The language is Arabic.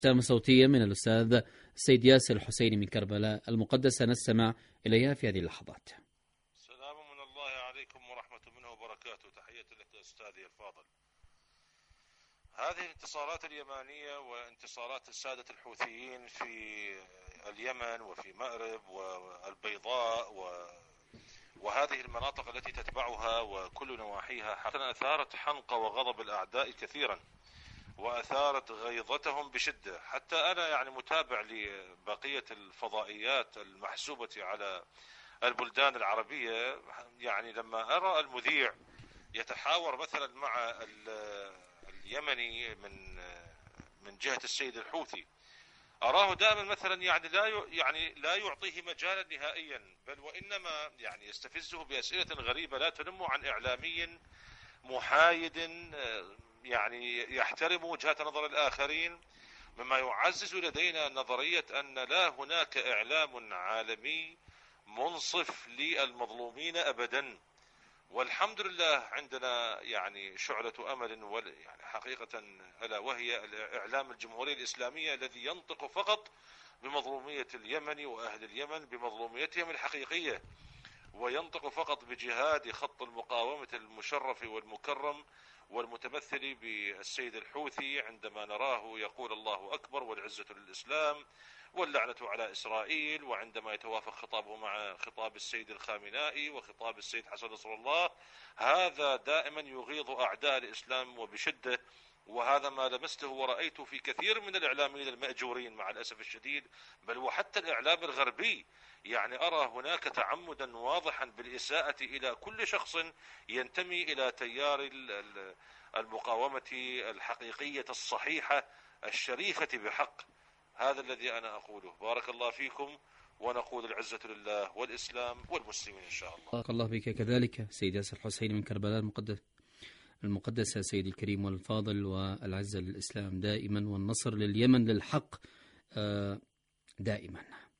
رسالة صوتية من الأستاذ السيد ياسر الحسيني من كربلاء المقدسة نستمع إليها في هذه اللحظات. سلام من الله عليكم ورحمة منه وبركاته. تحية لك أستاذي الفاضل. هذه الانتصارات اليمانية وانتصارات السادة الحوثيين في اليمن وفي مأرب والبيضاء وهذه المناطق التي تتبعها وكل نواحيها حقا أثارت حنق وغضب الأعداء كثيرا، وأثارت غيظتهم بشدة. حتى أنا يعني متابع لبقية الفضائيات المحسوبة على البلدان العربية، يعني لما أرى المذيع يتحاور مثلا مع اليمني من جهة السيد الحوثي، أراه دائما مثلا يعني لا يعطيه مجالا نهائيا، بل وإنما يعني يستفزه بأسئلة غريبة لا تنم عن إعلامي محايد يعني يحترم وجهة نظر الآخرين، مما يعزز لدينا نظرية أن لا هناك إعلام عالمي منصف للمظلومين أبدا. والحمد لله عندنا يعني شعلة أمل يعني حقيقة، ألا وهي الإعلام الجمهورية الإسلامية الذي ينطق فقط بمظلومية اليمن وأهل اليمن بمظلوميتهم الحقيقية، وينطق فقط بجهاد خط المقاومة المشرف والمكرم والمتمثل بالسيد الحوثي عندما نراه يقول الله أكبر والعزة للإسلام واللعنة على إسرائيل، وعندما يتوافق خطابه مع خطاب السيد الخامنائي وخطاب السيد حسن نصر الله. هذا دائما يغيظ أعداء الإسلام وبشدة، وهذا ما لمسته ورأيته في كثير من الإعلاميين المأجورين مع الأسف الشديد، بل وحتى الإعلام الغربي. يعني أرى هناك تعمدا واضحا بالإساءة إلى كل شخص ينتمي إلى تيار المقاومة الحقيقية الصحيحة الشريفة بحق. هذا الذي أنا أقوله. بارك الله فيكم، ونقول العزة لله والإسلام والمسلمين إن شاء الله. بارك الله بك كذلك سيد ياسر الحسيني من كربلاء المقدسة سيدي الكريم والفاضل، والعزة للإسلام دائما والنصر لليمن للحق دائما.